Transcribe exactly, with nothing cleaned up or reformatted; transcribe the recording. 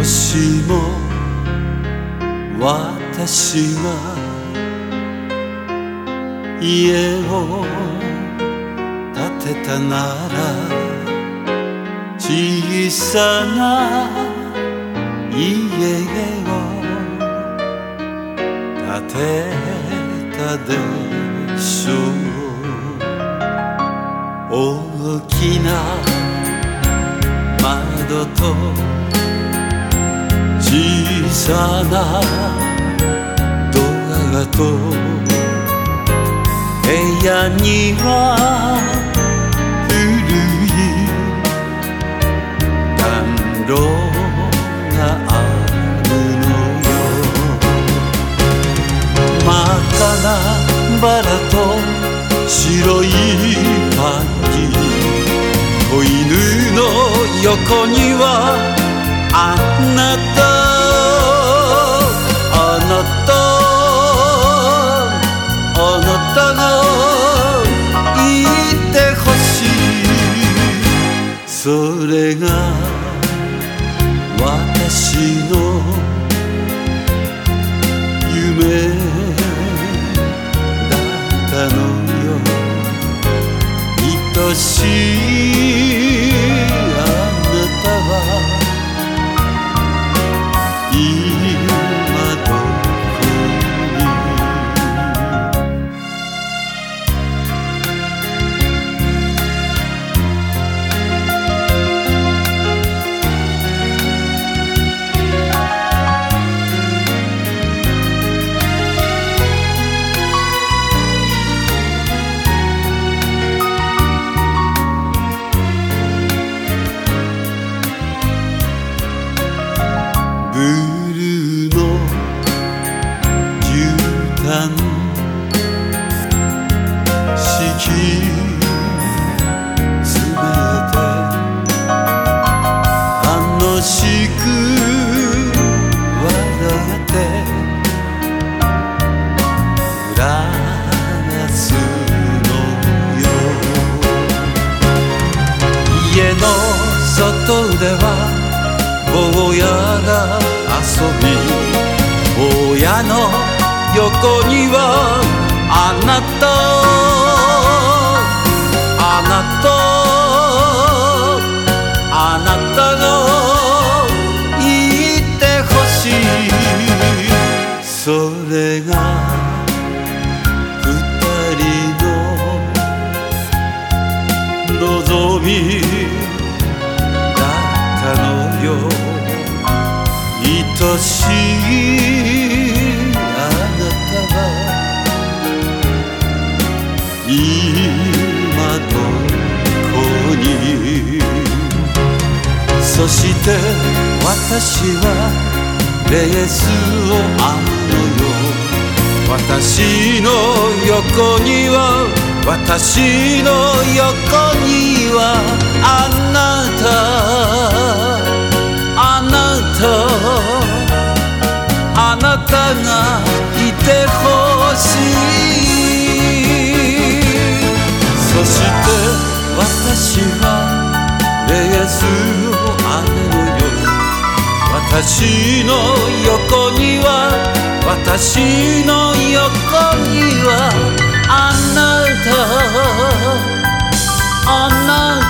もしも私が家を建てたなら、小さな家を建てたでしょう。大きな窓と小さなドアと、部屋には古い暖炉があるのよ。真っ赤なバラと白いパンキー、子犬の横にはあなた、あなた、あなたがいてほしい。それが私の夢だったのよ。愛しいあなたは今どこに。ブルーの絨毯敷き詰めて、楽しく笑って暮らすのよ。家の外では坊やが遊び、親の横にはあなた、あなた、あなたがいてほしい。それが二人の望みだったのよ。愛しいあなたは今どこに。そして私はレースを編むのよ。私の横には、私の横にはあなた、あなた、あなたがいてほしい。そして私はレースを編むのよ。私の横には、私の横にはあなた、あなた